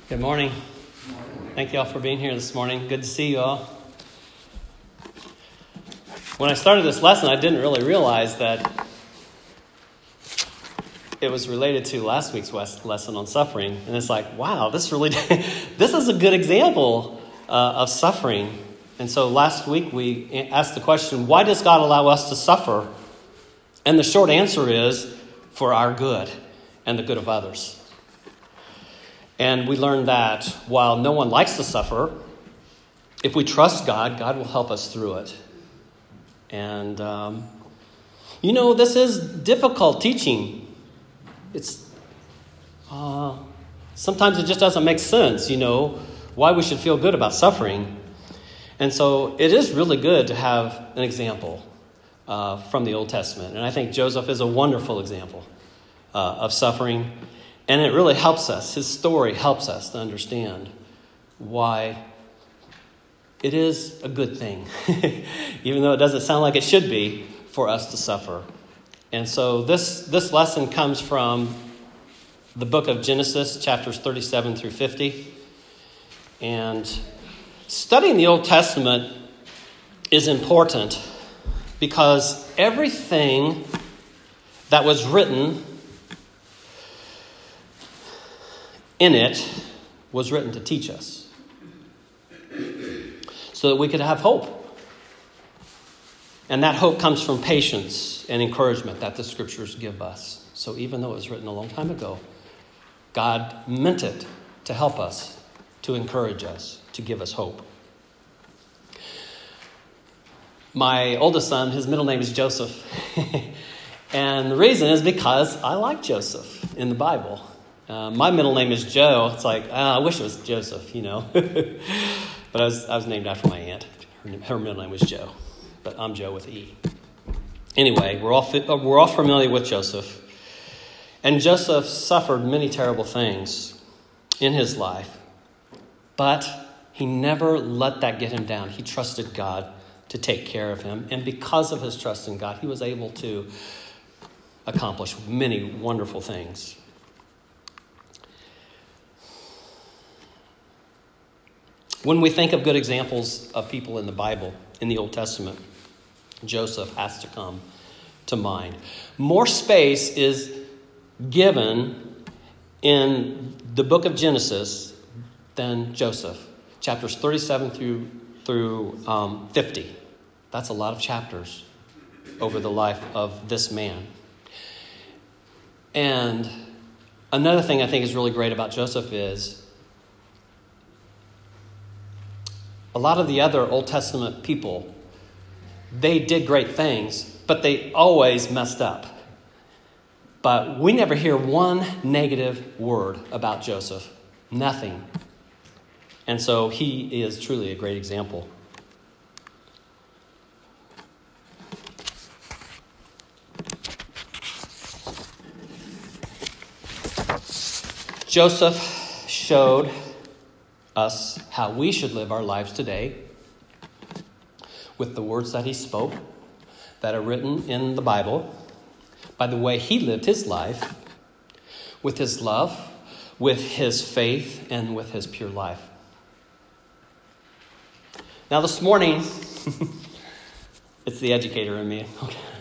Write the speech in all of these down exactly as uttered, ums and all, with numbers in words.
Good morning. Thank you all for being here this morning. Good to see you all. When I started this lesson, I didn't really realize that it was related to last week's lesson on suffering. And it's like, wow, this really, this is a good example uh, of suffering. And so last week we asked the question, why does God allow us to suffer? And the short answer is for our good and the good of others. And we learned that while no one likes to suffer, if we trust God, God will help us through it. And, um, you know, this is difficult teaching. It's uh, sometimes it just doesn't make sense, you know, why we should feel good about suffering. And so it is really good to have an example uh, from the Old Testament. And I think Joseph is a wonderful example uh, of suffering. And it really helps us. His story helps us to understand why it is a good thing, even though it doesn't sound like it should be, for us to suffer. And so this, this lesson comes from the book of Genesis, chapters thirty-seven through fifty. And studying the Old Testament is important because everything that was written in it was written to teach us so that we could have hope. And that hope comes from patience and encouragement that the scriptures give us. So even though it was written a long time ago, God meant it to help us, to encourage us, to give us hope. My oldest son, his middle name is Joseph. And the reason is because I like Joseph in the Bible. Uh, my middle name is Joe. It's like, uh, I wish it was Joseph, you know. But I was I was named after my aunt. Her, her middle name was Joe. But I'm Joe with E. Anyway, we're all fi- we're all familiar with Joseph. And Joseph suffered many terrible things in his life. But he never let that get him down. He trusted God to take care of him. And because of his trust in God, he was able to accomplish many wonderful things. When we think of good examples of people in the Bible, in the Old Testament, Joseph has to come to mind. More space is given in the book of Genesis than Joseph. Chapters thirty-seven through, through um, fifty. That's a lot of chapters over the life of this man. And another thing I think is really great about Joseph is a lot of the other Old Testament people, they did great things, but they always messed up. But we never hear one negative word about Joseph. Nothing. And so he is truly a great example. Joseph showed us how we should live our lives today with the words that he spoke that are written in the Bible, by the way he lived his life, with his love, with his faith, and with his pure life. Now this morning, it's the educator in me.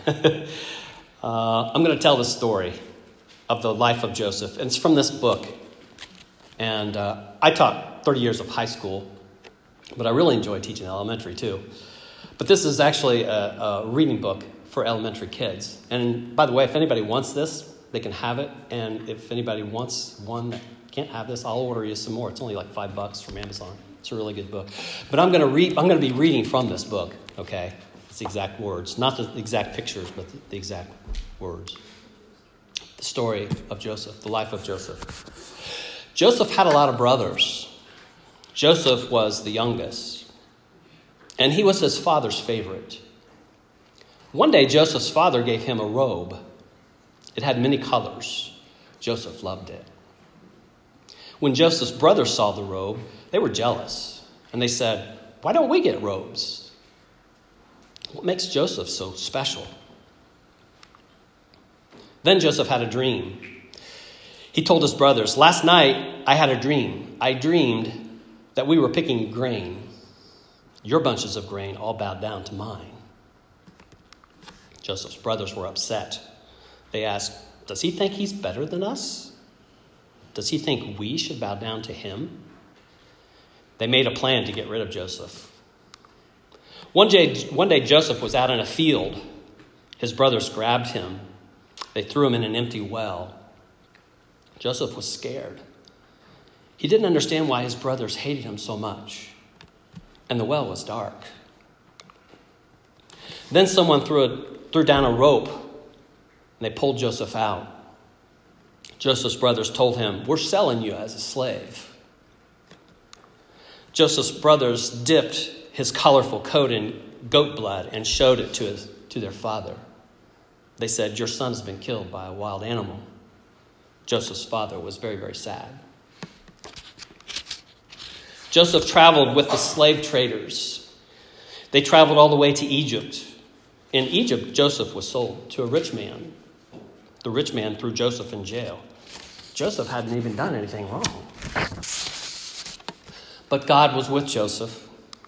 uh, I'm going to tell the story of the life of Joseph, and it's from this book. And uh, I taught thirty years of high school, but I really enjoy teaching elementary too. But this is actually a, a reading book for elementary kids. And by the way, if anybody wants this, they can have it. And if anybody wants one that can't have this, I'll order you some more. It's only like five bucks from Amazon. It's a really good book. But I'm going to read. I'm going to be reading from this book. Okay, it's the exact words, not the exact pictures, but the, the exact words. The story of Joseph, the life of Joseph. Joseph had a lot of brothers. Joseph was the youngest, and he was his father's favorite. One day, Joseph's father gave him a robe. It had many colors. Joseph loved it. When Joseph's brothers saw the robe, they were jealous, and they said, "Why don't we get robes? What makes Joseph so special?" Then Joseph had a dream. He told his brothers, "Last night I had a dream. I dreamed that we were picking grain. Your bunches of grain all bowed down to mine." Joseph's brothers were upset. They asked, "Does he think he's better than us? Does he think we should bow down to him?" They made a plan to get rid of Joseph. One day, one day Joseph was out in a field. His brothers grabbed him. They threw him in an empty well. Joseph was scared. He didn't understand why his brothers hated him so much. And the well was dark. Then someone threw, a, threw down a rope, and they pulled Joseph out. Joseph's brothers told him, "We're selling you as a slave." Joseph's brothers dipped his colorful coat in goat blood and showed it to, his, to their father. They said, "Your son's been killed by a wild animal." Joseph's father was very, very sad. Joseph traveled with the slave traders. They traveled all the way to Egypt. In Egypt, Joseph was sold to a rich man. The rich man threw Joseph in jail. Joseph hadn't even done anything wrong. But God was with Joseph.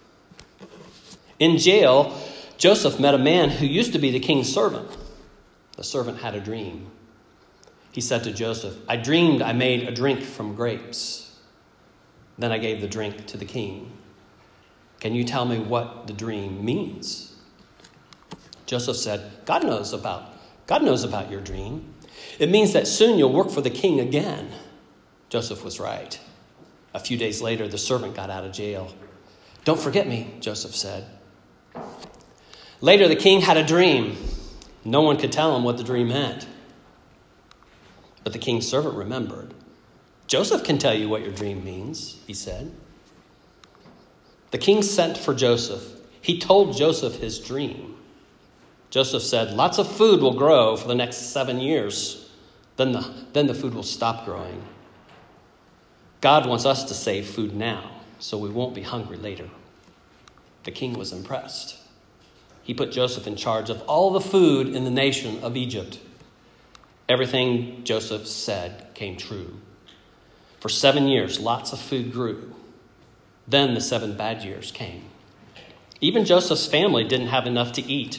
In jail, Joseph met a man who used to be the king's servant. The servant had a dream. He said to Joseph, "I dreamed I made a drink from grapes. Then I gave the drink to the king. Can you tell me what the dream means?" Joseph said, God knows about, God knows about your dream. It means that soon you'll work for the king again." Joseph was right. A few days later, the servant got out of jail. "Don't forget me," Joseph said. Later, the king had a dream. No one could tell him what the dream meant. But the king's servant remembered. "Joseph can tell you what your dream means," he said. The king sent for Joseph. He told Joseph his dream. Joseph said, "Lots of food will grow for the next seven years. Then the, then the food will stop growing. God wants us to save food now, so we won't be hungry later." The king was impressed. He put Joseph in charge of all the food in the nation of Egypt. Everything Joseph said came true. For seven years, lots of food grew. Then the seven bad years came. Even Joseph's family didn't have enough to eat.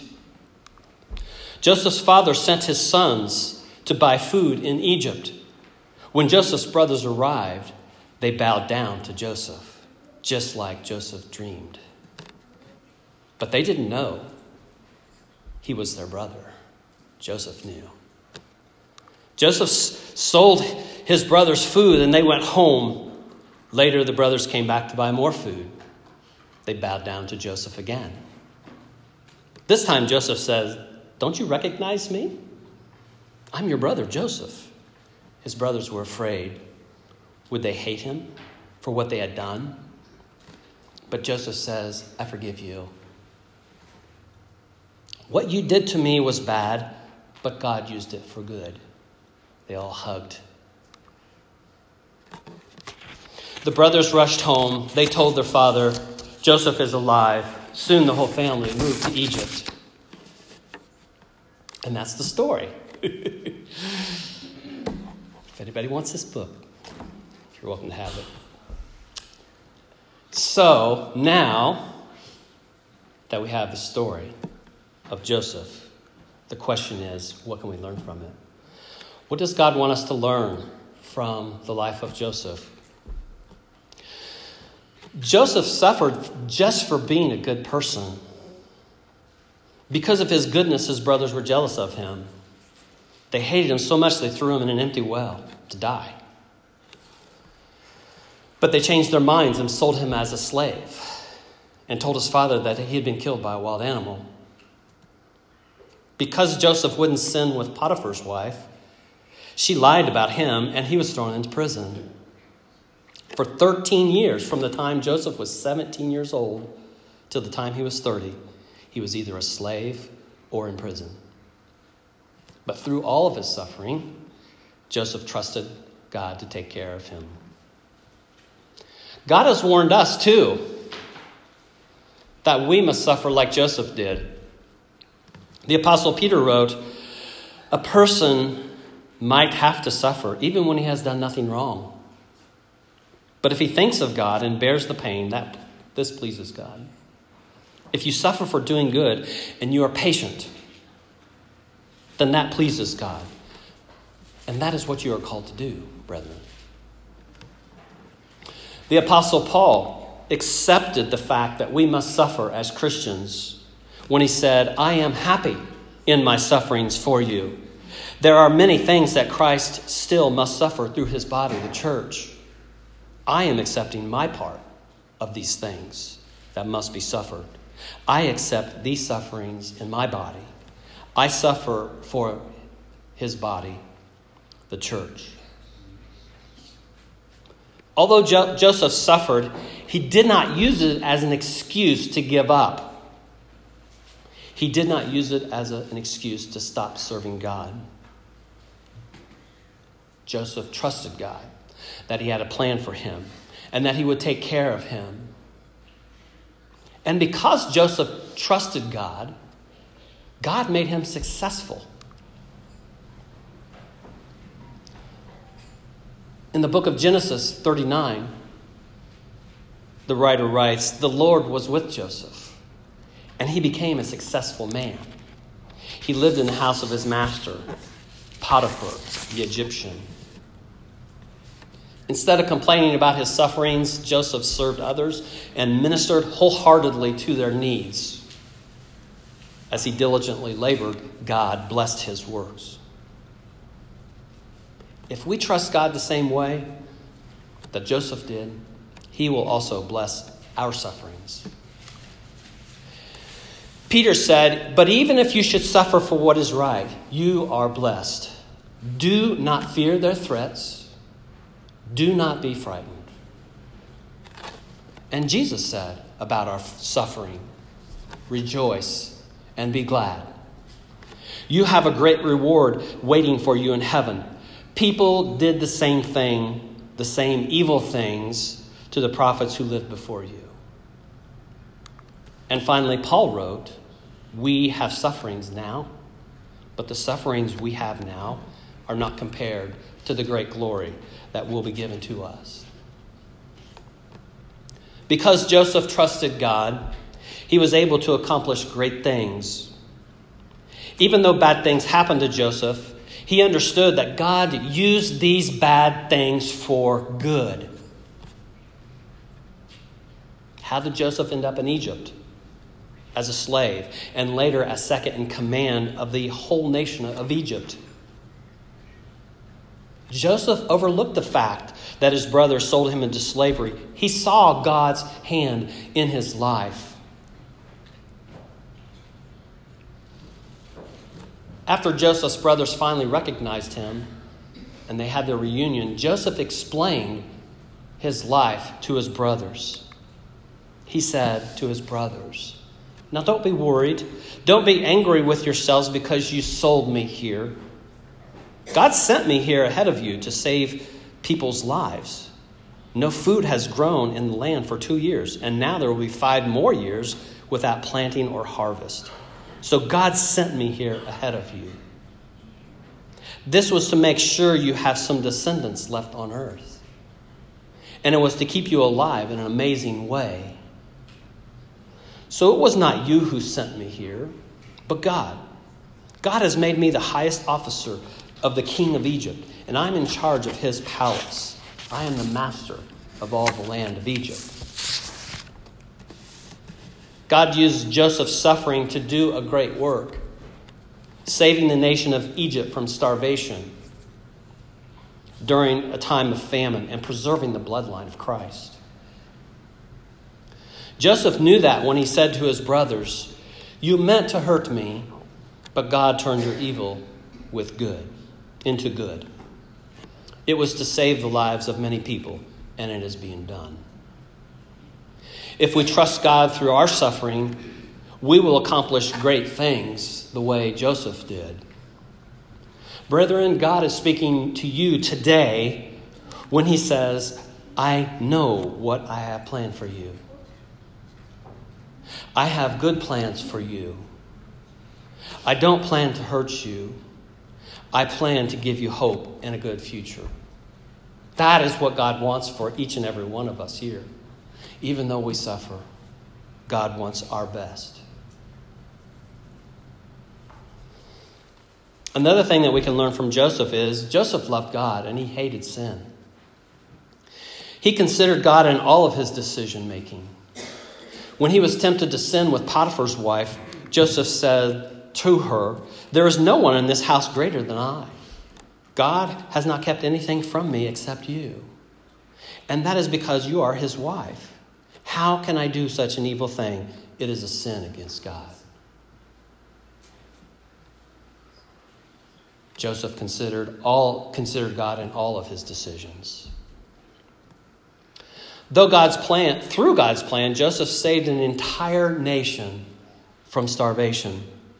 Joseph's father sent his sons to buy food in Egypt. When Joseph's brothers arrived, they bowed down to Joseph, just like Joseph dreamed. But they didn't know he was their brother. Joseph knew. Joseph sold his brothers food and they went home. Later, the brothers came back to buy more food. They bowed down to Joseph again. This time, Joseph says, "Don't you recognize me? I'm your brother, Joseph." His brothers were afraid. Would they hate him for what they had done? But Joseph says, "I forgive you. What you did to me was bad, but God used it for good." They all hugged. The brothers rushed home. They told their father, "Joseph is alive." Soon the whole family moved to Egypt. And that's the story. If anybody wants this book, you're welcome to have it. So now that we have the story of Joseph, the question is, what can we learn from it? What does God want us to learn from the life of Joseph? Joseph suffered just for being a good person. Because of his goodness, his brothers were jealous of him. They hated him so much they threw him in an empty well to die. But they changed their minds and sold him as a slave and told his father that he had been killed by a wild animal. Because Joseph wouldn't sin with Potiphar's wife, she lied about him and he was thrown into prison. For thirteen years, from the time Joseph was seventeen years old till the time he was thirty, he was either a slave or in prison. But through all of his suffering, Joseph trusted God to take care of him. God has warned us too that we must suffer like Joseph did. The Apostle Peter wrote, "A person might have to suffer even when he has done nothing wrong. But if he thinks of God and bears the pain, that this pleases God. If you suffer for doing good and you are patient, then that pleases God. And that is what you are called to do, brethren. The Apostle Paul accepted the fact that we must suffer as Christians when he said, I am happy in my sufferings for you. There are many things that Christ still must suffer through his body, the church. I am accepting my part of these things that must be suffered. I accept these sufferings in my body. I suffer for his body, the church. Although jo- Joseph suffered, he did not use it as an excuse to give up. He did not use it as a, an excuse to stop serving God. Joseph trusted God, that he had a plan for him, and that he would take care of him. And because Joseph trusted God, God made him successful. In the book of Genesis thirty-nine, the writer writes, the Lord was with Joseph, and he became a successful man. He lived in the house of his master, Potiphar, the Egyptian. Instead of complaining about his sufferings, Joseph served others and ministered wholeheartedly to their needs. As he diligently labored, God blessed his works. If we trust God the same way that Joseph did, he will also bless our sufferings. Peter said, but even if you should suffer for what is right, you are blessed. Do not fear their threats. Do not be frightened. And Jesus said about our suffering, rejoice and be glad. You have a great reward waiting for you in heaven. People did the same thing, the same evil things to the prophets who lived before you. And finally, Paul wrote, we have sufferings now, but the sufferings we have now are not compared to the great glory that will be given to us. Because Joseph trusted God, he was able to accomplish great things. Even though bad things happened to Joseph, he understood that God used these bad things for good. How did Joseph end up in Egypt? As a slave, and later as second in command of the whole nation of Egypt. Joseph overlooked the fact that his brothers sold him into slavery. He saw God's hand in his life. After Joseph's brothers finally recognized him and they had their reunion, Joseph explained his life to his brothers. He said to his brothers, now don't be worried. Don't be angry with yourselves because you sold me here. God sent me here ahead of you to save people's lives. No food has grown in the land for two years, and now there will be five more years without planting or harvest. So God sent me here ahead of you. This was to make sure you have some descendants left on earth. And it was to keep you alive in an amazing way. So it was not you who sent me here, but God. God has made me the highest officer of the king of Egypt, and I'm in charge of his palace. I am the master of all the land of Egypt. God used Joseph's suffering to do a great work, saving the nation of Egypt from starvation during a time of famine and preserving the bloodline of Christ. Joseph knew that when he said to his brothers, you meant to hurt me, but God turned your evil with good. into good. It was to save the lives of many people, and it is being done. If we trust God through our suffering, we will accomplish great things the way Joseph did. Brethren, God is speaking to you today when he says, I know what I have planned for you. I have good plans for you. I don't plan to hurt you. I plan to give you hope and a good future. That is what God wants for each and every one of us here. Even though we suffer, God wants our best. Another thing that we can learn from Joseph is Joseph loved God and he hated sin. He considered God in all of his decision making. When he was tempted to sin with Potiphar's wife, Joseph said to her, "There is no one in this house greater than I. God has not kept anything from me except you. And that is because you are his wife. How can I do such an evil thing? It is a sin against God." Joseph considered all considered God in all of his decisions. Though God's plan, through God's plan, Joseph saved an entire nation from starvation.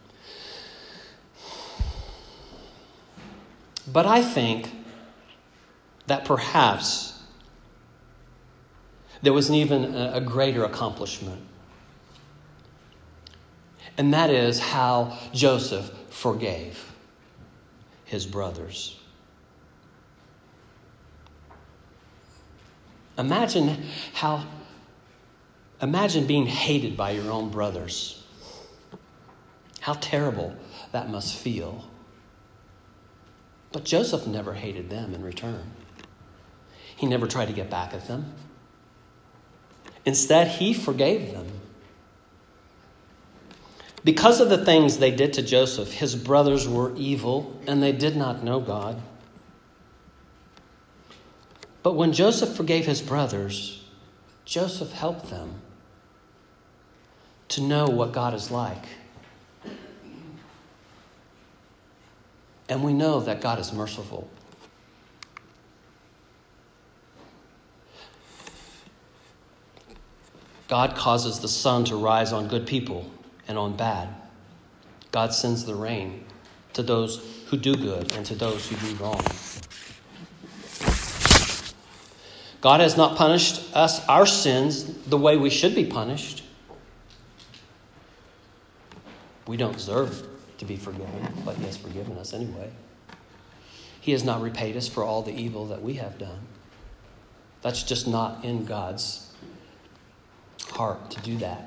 But I think that perhaps there was an even a greater accomplishment. And that is how Joseph forgave his brothers. Imagine how, imagine being hated by your own brothers. How terrible that must feel. But Joseph never hated them in return. He never tried to get back at them. Instead, he forgave them. Because of the things they did to Joseph, his brothers were evil and they did not know God. But when Joseph forgave his brothers, Joseph helped them to know what God is like. And we know that God is merciful. God causes the sun to rise on good people and on bad. God sends the rain to those who do good and to those who do wrong. God has not punished us, our sins, the way we should be punished. We don't deserve to be forgiven, but he has forgiven us anyway. He has not repaid us for all the evil that we have done. That's just not in God's heart to do that.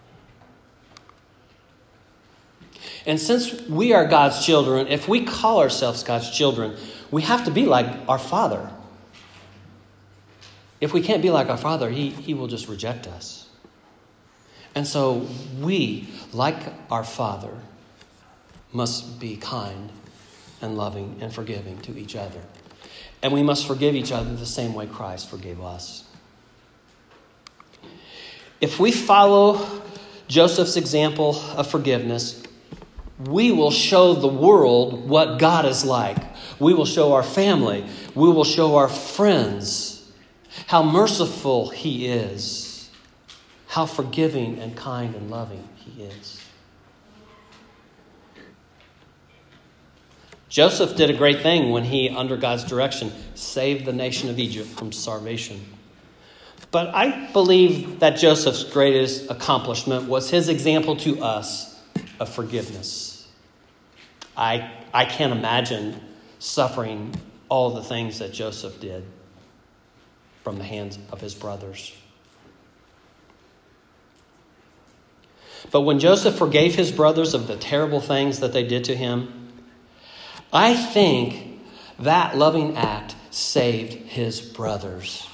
And since we are God's children, if we call ourselves God's children, we have to be like our Father. If we can't be like our Father, he, he will just reject us. And so we, like our Father, must be kind and loving and forgiving to each other. And we must forgive each other the same way Christ forgave us. If we follow Joseph's example of forgiveness, we will show the world what God is like. We will show our family. We will show our friends how merciful he is, how forgiving and kind and loving he is. Joseph did a great thing when he, under God's direction, saved the nation of Egypt from starvation. But I believe that Joseph's greatest accomplishment was his example to us of forgiveness. I, I can't imagine suffering all the things that Joseph did from the hands of his brothers. But when Joseph forgave his brothers of the terrible things that they did to him, I think that loving act saved his brothers.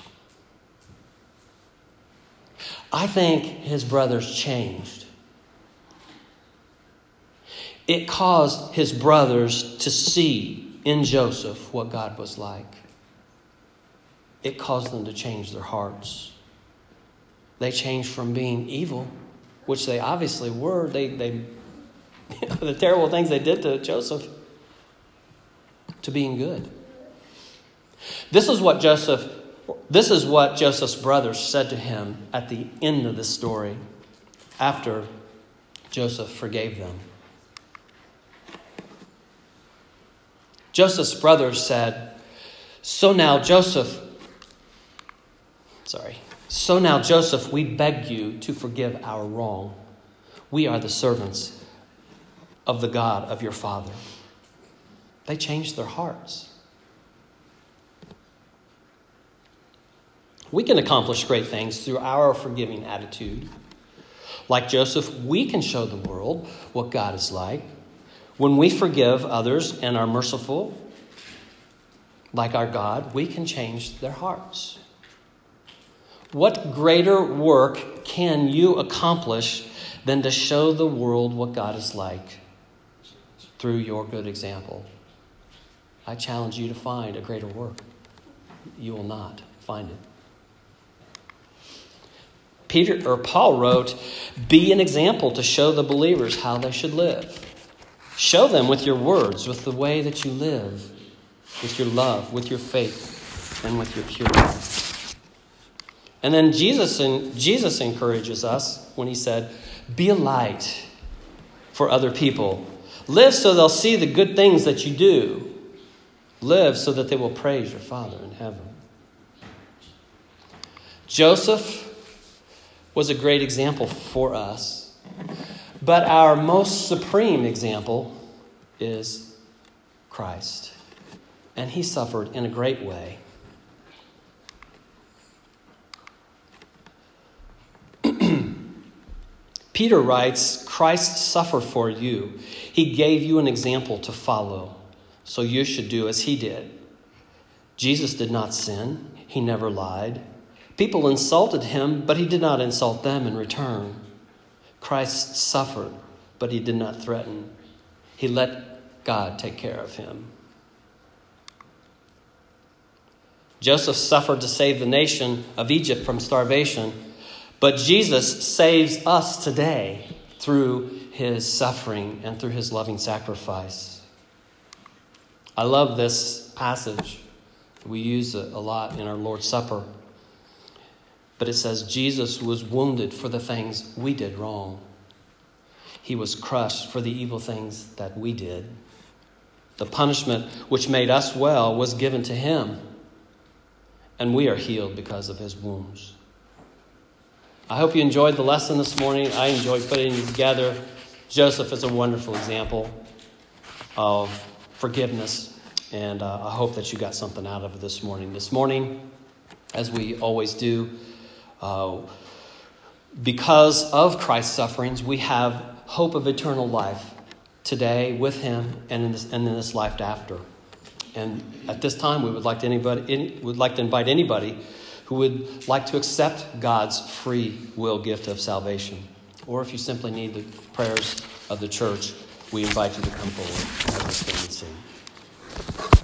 I think his brothers changed. It caused his brothers to see in Joseph what God was like. It caused them to change their hearts. They changed from being evil, which they obviously were. They, they, you know, the terrible things they did to Joseph, to being good. This is what Joseph, this is what Joseph's brothers said to him at the end of this story, after Joseph forgave them. Joseph's brothers said, So now Joseph, sorry, so now Joseph, we beg you to forgive our wrong. We are the servants of the God of your father. They changed their hearts. We can accomplish great things through our forgiving attitude. Like Joseph, we can show the world what God is like. When we forgive others and are merciful, like our God, we can change their hearts. What greater work can you accomplish than to show the world what God is like through your good example? I challenge you to find a greater work. You will not find it. Peter or Paul wrote, "Be an example to show the believers how they should live." Show them with your words, with the way that you live, with your love, with your faith, and with your pure life. And then Jesus, Jesus encourages us when he said, "Be a light for other people. Live so they'll see the good things that you do. Live so that they will praise your Father in heaven." Joseph was a great example for us, but our most supreme example is Christ. And he suffered in a great way. Peter writes, "Christ suffered for you. He gave you an example to follow, so you should do as he did." Jesus did not sin. He never lied. People insulted him, but he did not insult them in return. Christ suffered, but he did not threaten. He let God take care of him. Joseph suffered to save the nation of Egypt from starvation, but Jesus saves us today through his suffering and through his loving sacrifice. I love this passage. We use it a lot in our Lord's Supper. But it says Jesus was wounded for the things we did wrong. He was crushed for the evil things that we did. The punishment which made us well was given to him, and we are healed because of his wounds. I hope you enjoyed the lesson this morning. I enjoyed putting it together. Joseph is a wonderful example of forgiveness, and uh, I hope that you got something out of it this morning. This morning, as we always do, Uh, because of Christ's sufferings, we have hope of eternal life today with him and in this, and in this life after. And at this time, we would like to anybody any, would like to invite anybody who would like to accept God's free will gift of salvation, or if you simply need the prayers of the church, we invite you to come forward as we stand and sing.